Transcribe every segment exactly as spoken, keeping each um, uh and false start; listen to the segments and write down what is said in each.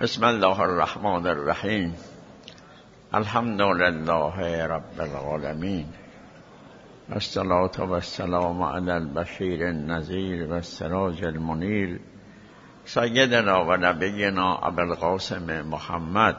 بسم الله الرحمن الرحیم. الحمد لله رب العالمین، الصلاة و السلام علی البشیر النذیر و السراج المنیر، سیدنا و نبینا ابوالقاسم محمد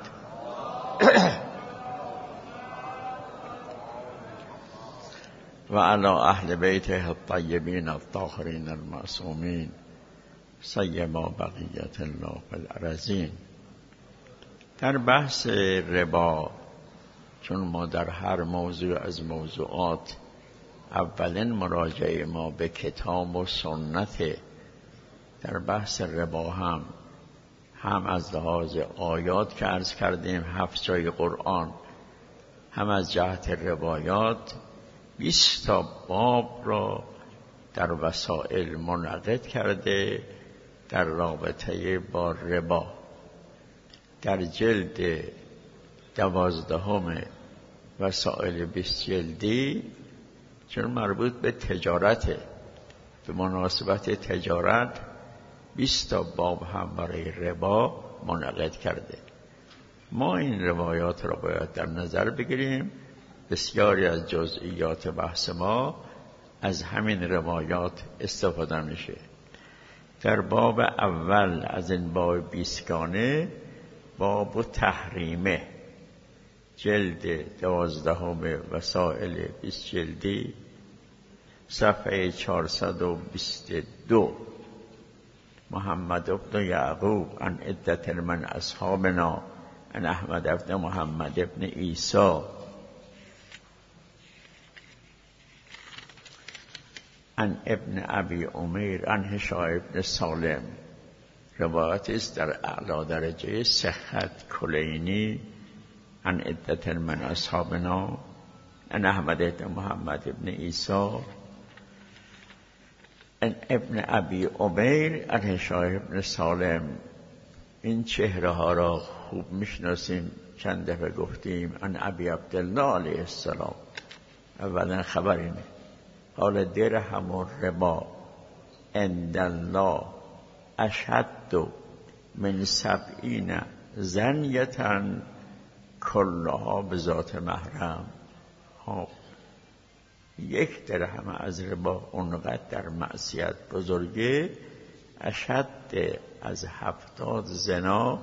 و علی اهل بیته الطیبین الطاهرین المعصومین، سیما بقیت الله فی الارضین. در بحث ربا، چون ما در هر موضوع از موضوعات اولین مراجعه ما به کتاب و سنت، در بحث ربا هم هم از لحاظ آیات که عرض کردیم هفت جای قرآن، هم از جهت روایات بیست تا باب را در وسائل منعقد کرده در رابطه با ربا. در جلد دوازدهم وسائل بیست جلدی، چون مربوط به تجارته، به مناسبت تجارت بیست تا باب هم برای ربا منعقد کرده. ما این روایات را باید در نظر بگیریم. بسیاری از جزئیات بحث ما از همین روایات استفاده میشه. در باب اول از این باب بیستگانه، باب تحریمه، جلد دوازدهم وسائل بیست جلدی، صفحه چهارصد و بیست و دو. محمد ابن یعقوب عن عدة من اصحابنا عن احمد ابن محمد ابن عیسی عن ابن ابی عمیر عن هشام ابن سالم. روایت است در اعلی درجه صحت کلینی. عن عدة من اصحابنا عن احمد ابن محمد ابن عیسی عن ابن ابی عمیر عن هشام ابن سالم. این چهره ها را خوب میشناسیم، چند دفعه گفتیم. عن ابی عبدالله علیه السلام. اولا خبر اینه، حال درهم و ربا عند الله اشد من سبعین زنیتن کلها به ذات محرم. ها، یک درهم از ربا اونقدر در معصیت بزرگه، اشد از هفتاد زنا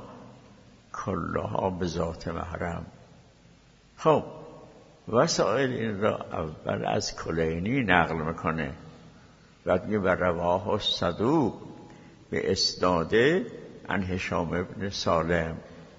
کلها به ذات محرم. خب وسائل این را اول از کلینی نقل میکنه، بعد میگه و رواه صدوق به اسناده عن هشام ابن سالم.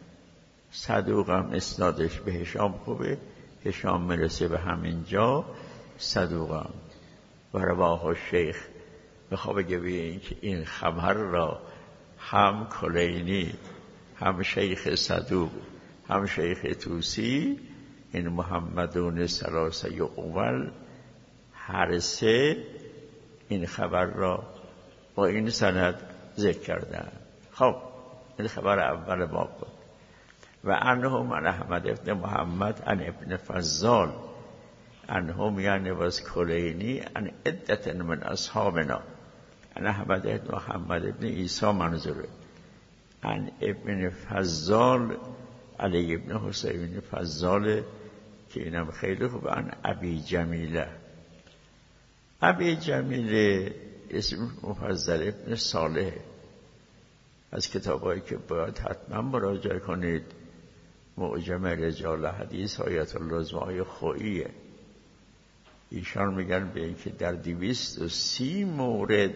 صدوق هم اسنادش به هشام خوبه، هشام میرسه به همین جا، صدوق هم. و رواه شیخ بخواه بگه این که این خبر را هم کلینی، هم شیخ صدوق، هم شیخ توسی، این محمدون ثلاثه اول، هر سه این خبر را با این سند ذکر کردن. خب این خبر اول باب بود. و عنهم عن احمد ابن محمد عن ابن فضال عنهم یعنی was کلینی عن عدة من اصحابنا عن احمد ابن محمد ابن عیسی منظوره. عن ابن فضال علی ابن حسین فضال که اینم خیلی خوب. عن ابی جمیله. ابی جمیله اسم مفضل ابن صالح. از کتابایی که باید حتما مراجعه کنید، معجم رجال حدیث آیت العظمای خوییه. ایشان میگن به اینکه در دویست و سی مورد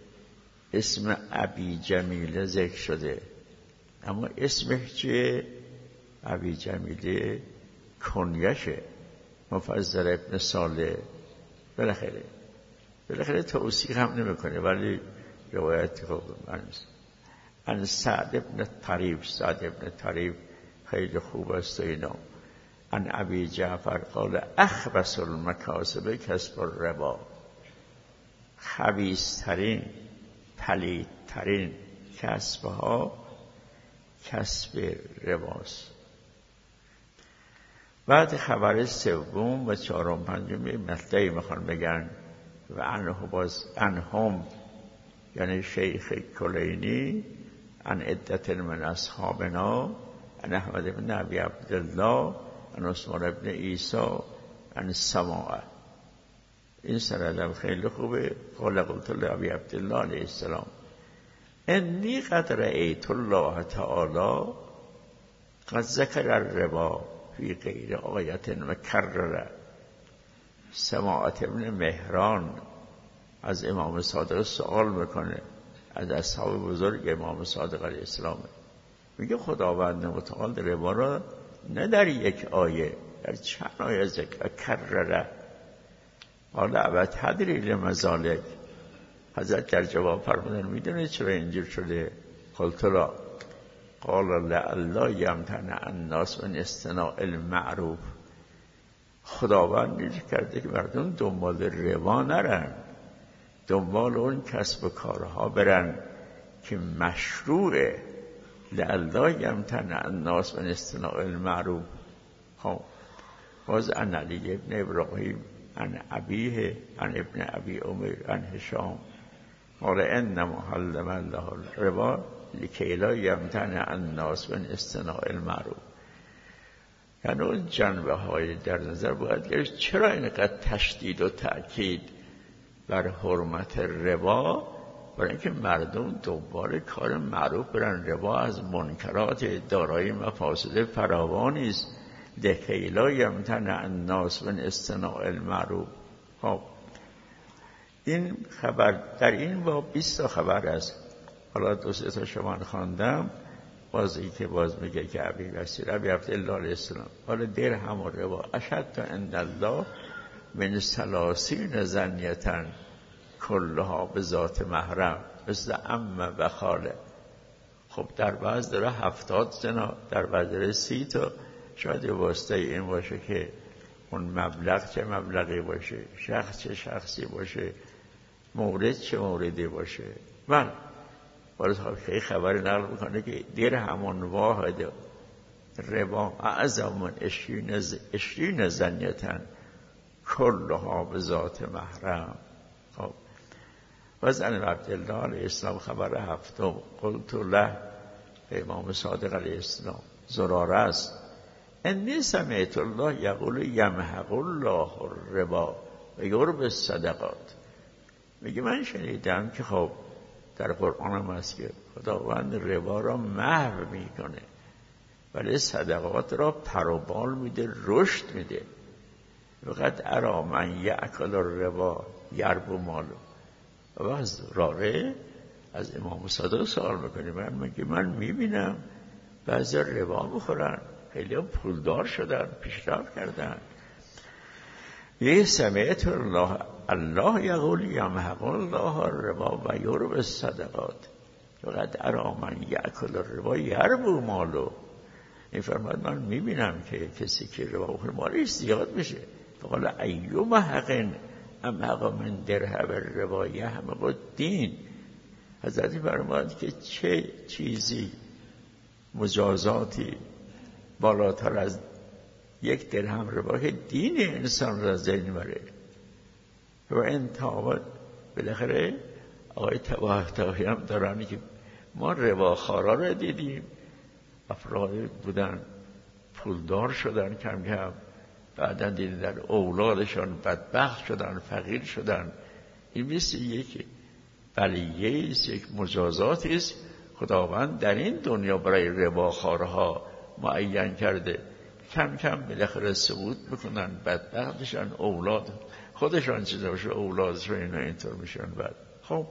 اسم ابی جمیله ذکر شده، اما اسمش چیه؟ ابی جمیله کنیشه، مفضل ابن صالح. بالاخره بالاخره توصیح هم نمیکنه، ولی روایت خوب منست. ان سعد ابن طریف، سعد ابن طریف خیلی خوب است اینا. ان ابی جعفر قال اخبث المکاسب کسب الربا. خبیث‌ترین، پلیدترین کسبها کسب رباست. بعد خبر سوم و چهارم پنجم مطلعی میخوان بگن. و انه باز انهم یعنی شیخ کلینی عن عدت من اصحابنا عن احمد بن ابی عبدالله عن عثمان بن عیسی عن السماع. این سندم خیلی خوبه. قال قلت لابی عبدالله علیه السلام انی قد رأیت الله تعالی قد ذکر الربا فی غیر آیت مکرره. سماعت ابن مهران از امام صادق سوال میکنه، از اصحاب بزرگ امام صادق علیه السلام، میگه خداوند متعال ربا را نه در یک آیه، در چند آیه ذکر کرره. حالا ابد تدری لمذالک. حضرت در جواب فرمودن میدونید چرا اینجور شده؟ قلت لا. قال لعلی یمتنع الناس من اصطناع المعروف. خداوند اینجور کرده که مردم دنبال ربا نرن، دنبال اون کسب و کارها برن که مشروعه. لعلی یمتنع الناس من اصطناع المعروف. خب باز عن علی ابن ابراهیم عن ابیه عن ابن ابی عمر عن هشام قال انما حرم الله الربا لکی لا یمتنع الناس من اصطناع المعروف. یعنی اون جنبه های در نظر باید گرفت چرا اینقدر تشدید و تأکید بر حرمت ربا؟ برای اینکه مردم دنبال کار معروف برن. ربا از منکرات دارای مفاسد فراوانی است. لکی لا یمتنع الناس من اصطناع المعروف. خب این خبر در این باب بیست تا خبر است. حالا دو سه تا شما خواندم. باز این که باز میگه که ابی بصیر ابی عبدالله علیه السلام حالا درهم و ربا اشد عند الله من ثلاثین زنیتن کلها به ذات محرم مثل عمه و خاله. خب در بعض داره هفتاد زنا، در بعض داره سی تا. شاید واسطه این باشه که اون مبلغ چه مبلغی باشه، شخص چه شخصی باشه، مورد چه موردی باشه. من باید خیلی خبری نقل میکنه که دیر همون واحد ربا اعظم من اشرین زنیتن کلها به ذات محرم. خب باز عن عبدالله علیه السلام خبر هفتم قلت له امام صادق علیه السلام زراره است انی سمعت الله یقول یمحق الله الربا و یربی الصدقات. میگه من شنیدم که خب در قرآن هم هست که خداوند ربا را محو میکنه ولی صدقات را پروبال میده، رشد میده. وقد ارا من یأکل الربا یربو مالو. و از راره از امام صادق سوال میکنه، من میگه من میبینم بعضی ربا میخورن، خیلی هم پولدار شدن، پیشرفت کردن. یه سمعت الله الله یقول یمحق الله الربا و یربی الصدقات وقد ارا من یأکل الربا یربو مالو. این فرماد من میبینم که کسی که ربا بخوره مالش زیاد میشه. فقال ایوم حق امحق من درهم الربا یحمق الدین. حضرت فرماد که چه چیزی مجازاتی بالاتر از یک درهم ربا که دین انسان را از بین میبره. و این تابت بالاخره آقای تباهی هم دارن که ما رباخوارا را دیدیم، افراد بودن پولدار شدن کم کم، بعداً دیدن در اولادشان بدبخت شدن، فقیر شدن. این مثل یک بلیه است، یک مجازات است خداوند در این دنیا برای رباخوارها معین کرده. کم کم بالاخره ثبوت میکنن، بدبختشن، اولاد خودشان چیزا باشه اولادشون اینا اینطور میشن. بعد خب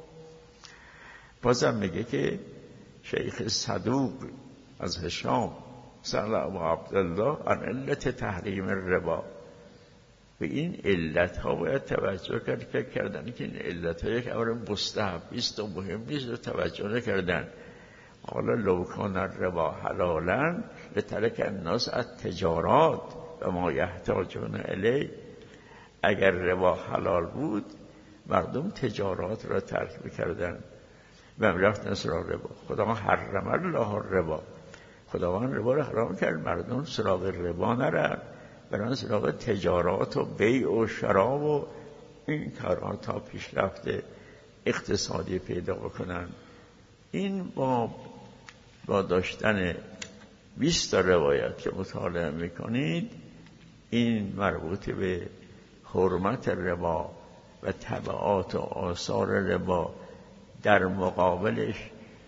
بازم میگه که شیخ صدوق از هشام سأل ابو عبدالله عن علت تحریم الربا. به این علت ها باید توجه کرد که کردن که این علت ها یک امر مستحب است و مهم نیست و توجه نکردن. قال لو کان الربا حلالا لترک الناس التجارات و ما یحتاجون الیه. اگر ربا حلال بود مردم تجارات را ترک میکردن و رفتن سراغ ربا. خدا حرم الله الربا، خداوند ربا را حرام کرد، مردم سراغ ربا نرن، برن سراغ تجارات و بیع و شراب و این کارها تا پیشرفت اقتصادی پیدا بکنن. این با با داشتن بیست تا روایت که مطالعه میکنید، این مربوط به حرمت ربا و تبعات و آثار ربا در مقابلش،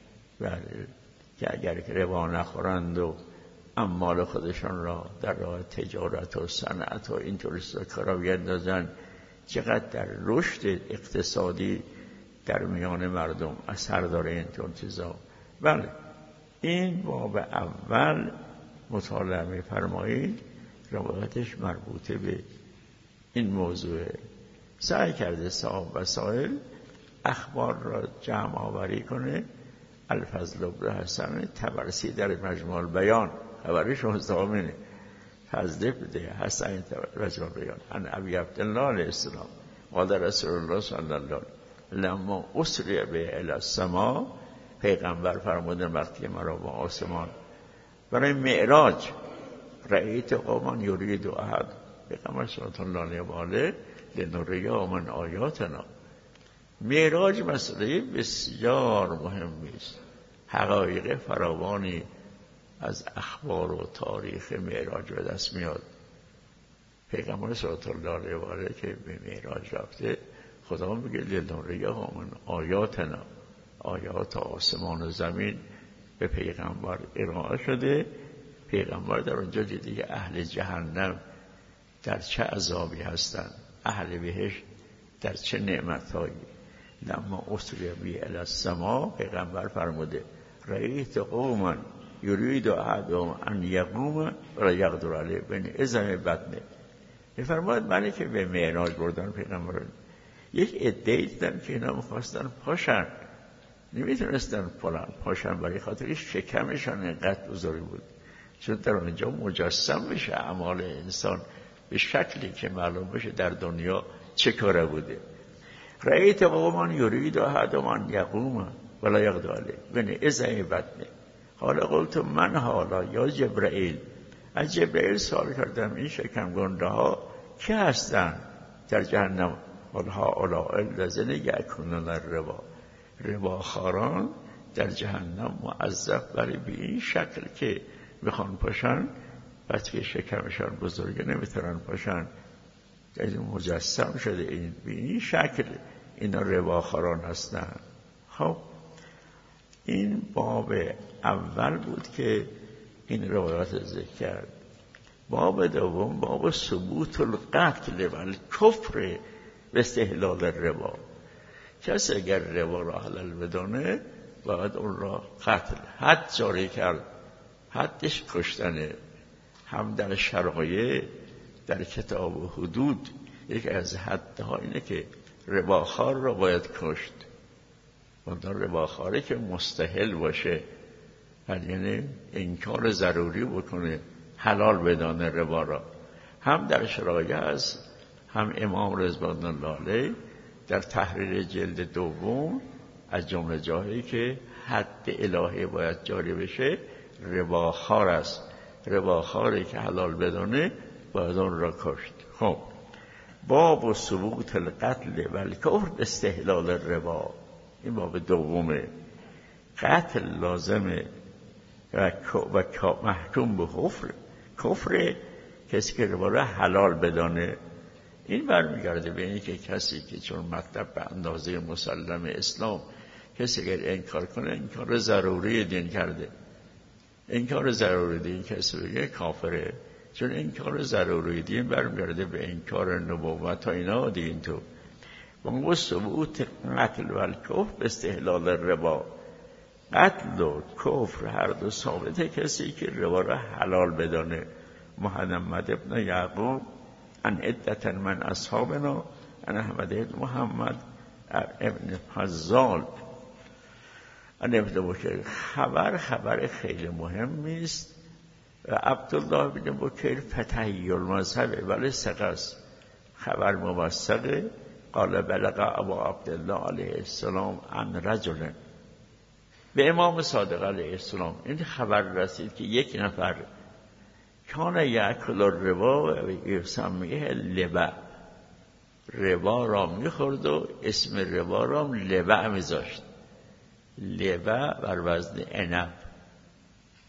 که اگر ربا نخورند و اموال خودشان را در راه تجارت و صنعت و اینطور کارا بیندازند، چقدر در رشد اقتصادی در میان مردم اثر داره این چیزا. بله، این باب اول مطالعه می‌فرمایید، روایتش مربوطه به این موضوع. سعی کرده صاحب وسائل اخبار را جمع آوری کنه. الفضل بن حسن طبرسی در مجموع البیان، خبرش مستقیمه، فضل بن حسن مجموع البیان عن ابی عبدالله علیه السلام قال رسول الله صلی الله علیه و آله لما اسری به الی السما، پیغمبر فرمودن وقتی مرا با آسمان برای معراج، رأیت قوما یرید احد، پیغمبر صلی الله علیه و آله لنریا من آیاتنا. معراج مسئله بسیار مهمی است. حقایق فراوانی از اخبار و تاریخ معراج به دست میاد. پیغمبر صلی الله علیه و آله که به معراج رفته، خدا میگه لنریا من آیاتنا، آیات آسمان و زمین به پیغمبر ارائه شده. پیغمبر در اونجا دیده اهل جهنم در چه عذابی هستند، اهل بهشت در چه نعمتهایی. لما اسری بی الی السما، پیغمبر فرموده رأیت قوما یرید احدهم ان یقوم ولا یقدر علیه بین ازم بطنه. میفرماید من که به معراج بردن پیغمبر، یک عده‌ای دیدم که اینا میخواستن پاشن، نمیتونستن پاشن، برای خاطر شکمشان اینقدر بزرگ بود، چون در اونجا مجسم میشه اعمال انسان به شکلی که معلوم بشه در دنیا چه کاره بوده. رأیت قوما یرید احدهم ان یقوم ولا یقدر علیه بین ازم بطنه. حالا قلت من حالا یا جبرائیل، از جبرائیل سوال کردم این شکم گنده ها که هستن در جهنم؟ حالا هؤلاء الذین یأکلون الربا، رباخواران در جهنم معذب برای به این شکل که بخوان پاشن، بس که شکمشان بزرگه نمیتونن پاشن، یعنی مجسم شده این به این شکل اینا رباخواران هستن. خب این باب اول بود که این روایات ذکر کرد. باب دوم باب ثبوت القتل و الکفر به استحلال ربا. کسی اگر ربا را حلال بدانه باید اون را قتل، حد جاری کرد. حدش کشتنه. هم در شرایع در کتاب و حدود یکی از حدها اینه که رباخوار را باید کشت. اون رباخواره که مستحل باشه، یعنی انکار ضروری بکنه، حلال بدانه ربا را. هم در شرایع است، هم امام رضوان الله علیه در تحریر جلد دوم از جمله جاهایی که حد الهی باید جاری بشه رباخوار است. رباخواری که حلال بدانه باید اون را کشت. خب باب و ثبوت القتل و الکفر استحلال ربا، این باب دومه. قتل لازمه و محکوم به کفر. کفر کسی که ربا را حلال بدانه. این برمیگرده به اینی که کسی که چون مطلب به اندازه مسلم اسلام، کسی اگر انکار کنه انکار ضروری دین کرده. انکار ضروری دین کسی بگه کافره، چون انکار ضروری دین برمیگرده به انکار نبوت و اینا دین. تو با ثبوت قتل و الکفر به استحلال ربا، قتل و کفر هر دو ثابته کسی که ربا را حلال بدانه. محمد ابن یعقوب ان عدت من اصحابنا ان احمد ابن محمد ابن فضال ان ابن بکر. خبر خبر خیلی مهمی است. عبدالله ابن بکر فتحی المذهب ولی ثقه است، خبر موثقه. قال بلغ ابا عبدالله علیه السلام عن رجل، به امام صادق علیه السلام این خبر رسید که یک نفر کان یأکل الربا و یسمیه لبع، ربا را میخورد و اسم ربا را لبع میذاشت. لبع بر وزن عنب،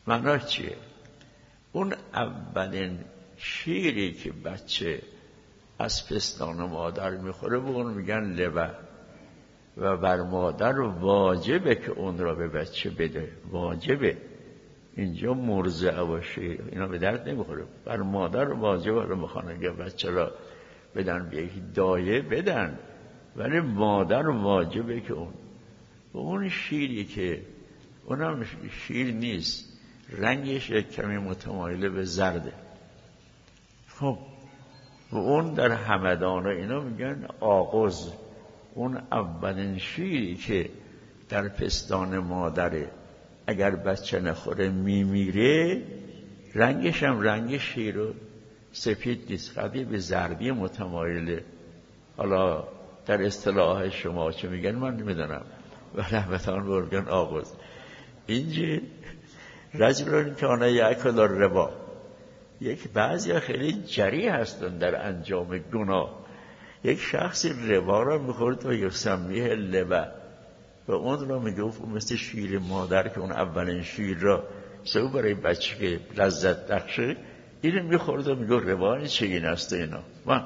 معناش چیه؟ اون اولین شیری که بچه از پستان مادر میخوره به اون میگن لبه و بر مادر واجبه که اون را به بچه بده. واجبه، اینجا مرضعه باشه اینا به درد نمیخوره. بر مادر واجبه رو میخوان اگه بچه را بدن به یک دایه بدن، ولی مادر واجبه که اون و اون شیری که اونم شیر نیست، رنگش یک کمی متمایل به زرده. خب و اون در همدان اینا میگن آغوز. اون اولین شیری که در پستان مادره اگر بچه نخوره میمیره، رنگش هم رنگ شیر و سفید نیست، قدی به زردی متمایله. حالا در اصطلاح شما چه میگن من نمیدونم، ولی همتان برگن آغوز. اینجا رجلون کان یأکل الربا، یک بعضی خیلی جری هستن در انجام گناه. یک شخصی ربا را میخورد و یسمیه لبه و اون را میگفت مثل شیر مادر که اون اولین شیر را سو برای بچه که لذت بخشه اینو میخورد و میگفت ربا چه این است اینا. من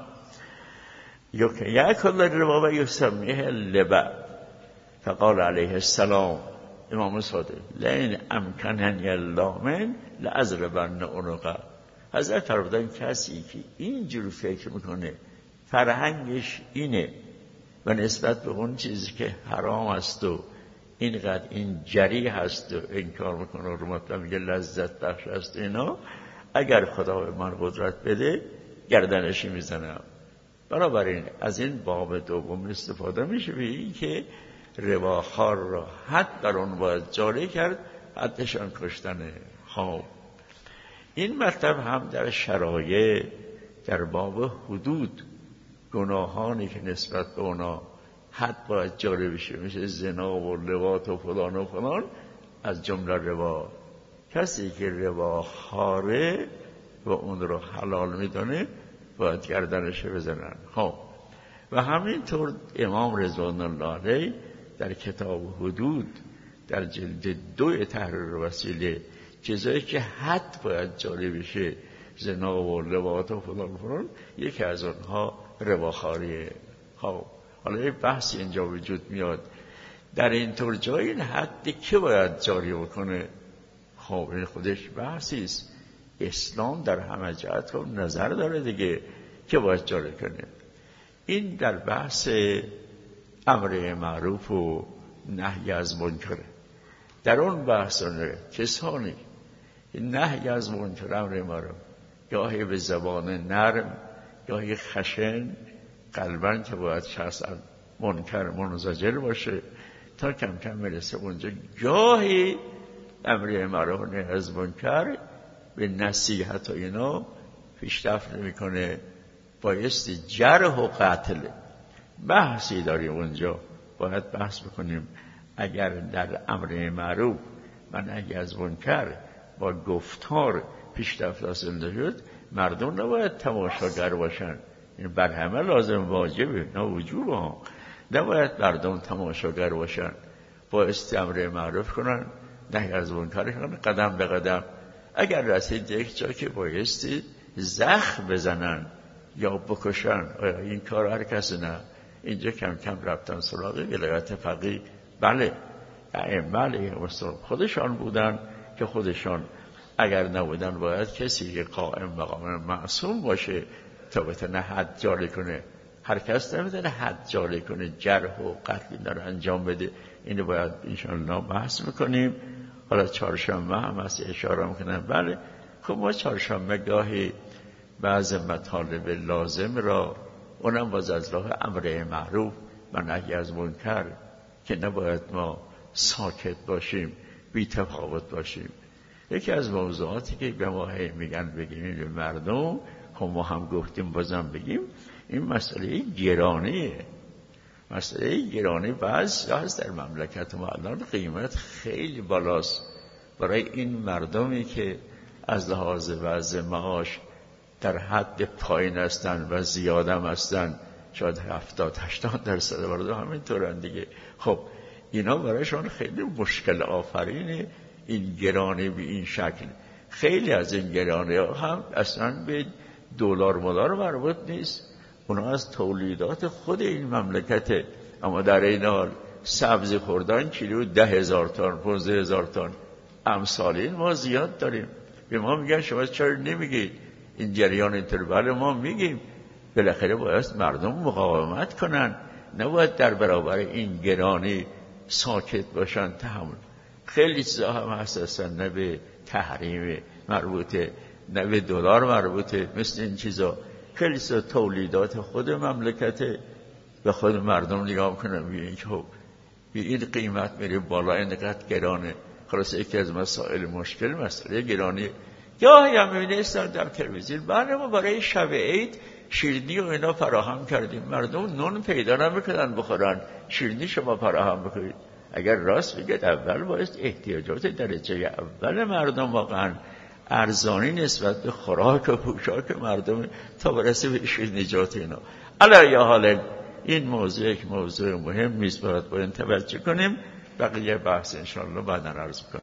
یأکل الربا و یسمیه لبه فقال علیه السلام امام صادق لئن امکننی الله من لأضربن عنقه. حضرت فرمودن کسی که اینجور فکر میکنه فرهنگش اینه و نسبت به اون چیزی که حرام است و اینقدر این جری هست و انکار میکنه و مطلب میگه لذت بخش است اینا، اگر خدا به من قدرت بده گردنشی میزنم. بنابراین از این باب دوم استفاده میشه به این که رباخوار را حد بر اون باید جاری کرد، حدشان کشتنه. خب این مطلب هم در شرایع در باب حدود گناهانی که نسبت به اونا حد باید جاری بشه، مثل زنا و لواط و فلان و فلان، از جمله ربا. کسی که ربا خاره و اون رو حلال میدونه باید گردنش بزنن. خب و همینطور امام رضوان الله علیه در کتاب حدود در جلد دو تحریر وسیله چیزایی که حد باید جاری بشه، زنا و لواط و فلان فلان، یکی از اونها رباخاریه. خب حالا یه بحث اینجا وجود میاد در این طور جای این حد که باید جاری بکنه. خب این خودش بحثی است. اسلام در همه جهت خب نظر داره دیگه که باید جاری کنه. این در بحث امر معروف و نهی از منکره. در اون بحث کسانی نهی از منکر امر معروف گاهی به زبان نرم گاهی خشن قلباً که باید شخص منکر منزجر باشه تا کم کم میرسه اونجا، گاهی امر معروف و نهی از منکر به نصیحت و اینا پیشرفت نمیکنه، بایستی جرح و قتل. بحثی داریم اونجا باید بحث بکنیم. اگر در امر معروف و نهی از منکر با گفتار پیشرفت حاصل نشد، مردم نباید تماشاگر باشن. این بر همه لازم واجبه، نه وجوب ها. نباید مردم تماشاگر باشن، بایستی امر معروف کنن نهی از منکر کنن قدم به قدم. اگر رسید یک جا که بایستی زخم بزنن یا بکشن، آیا این کار هر کسی نه؟ اینجا کم کم رفتن سراغ ولایت فقیه. بله ائمه علیهم السلام خودشان بودن که خودشان اگر نبودن باید کسی که قائم مقام معصوم باشه تا بتونه حد جاری کنه. هر کس نمیتونه حد جاری کنه، جرح و قتل اینا رو انجام بده. اینو باید انشاءالله بحث میکنیم. حالا چهارشنبه هم از اشاره میکنم. بله خب ما چهارشنبه گاهی بعض مطالب لازم را، اونم باز از راه امر معروف و نهی از منکر که نباید ما ساکت باشیم، بی تفاوت باشیم. یکی از موضوعاتی که به ما میگن بگیم به مردم، خب ما هم گفتیم بازم بگیم، این مسئله گرانیه. مسئله گرانی بعض هست در مملکت ما الان قیمت خیلی بالاست برای این مردمی که از لحاظ وضع معاش در حد پایین هستن و زیادم هستن، شاید هفتاد هشتاد درصد مردم همینطورن دیگه. خب اینا برایشان خیلی مشکل آفرینه. این گرانی به این شکل. خیلی از این گرانی ها هم اصلا به دلار مولار مربوط نیست، اونا از تولیدات خود این مملکته. اما در این حال سبزی خوردن کیلو ده هزار تن، پونزده هزار تن، امثال این ما زیاد داریم. به ما میگن شما چرا نمیگید این جریان اینطور؟ بله ما میگیم، بالاخره باید مردم مقاومت کنن، نباید در برابر این گرانی ساکت باشن، تحمل. خیلی چیزا هم هست اصلا نه به تحریم مربوطه نه به دلار مربوطه، مثل این چیزا خیلی چیزا تولیدات خود مملکته و خود مردم نگاه کنن ببینن که خب این قیمت میره بالا، اینقدر گرانه. خلاص یکی از مسائل مشکل مسئله گرانی. یا هم می‌بینید در تلویزیون بله ما برای شب عید شیرینی و اینا فراهم کردیم، مردم نون پیدا نمی‌کنن بخورن، شیرینی شما فراهم بکنید. اگر راست بگید اول باید احتیاجات درجه اول مردم واقعا ارزانی نسبت به خوراک و پوشاک مردم تا برسه به شیرینیجات اینا. علی حال این موضوع یک موضوع مهم نیست، باید با این توجه کنیم. بقیه بحث انشاءالله بعداً عرض کنیم.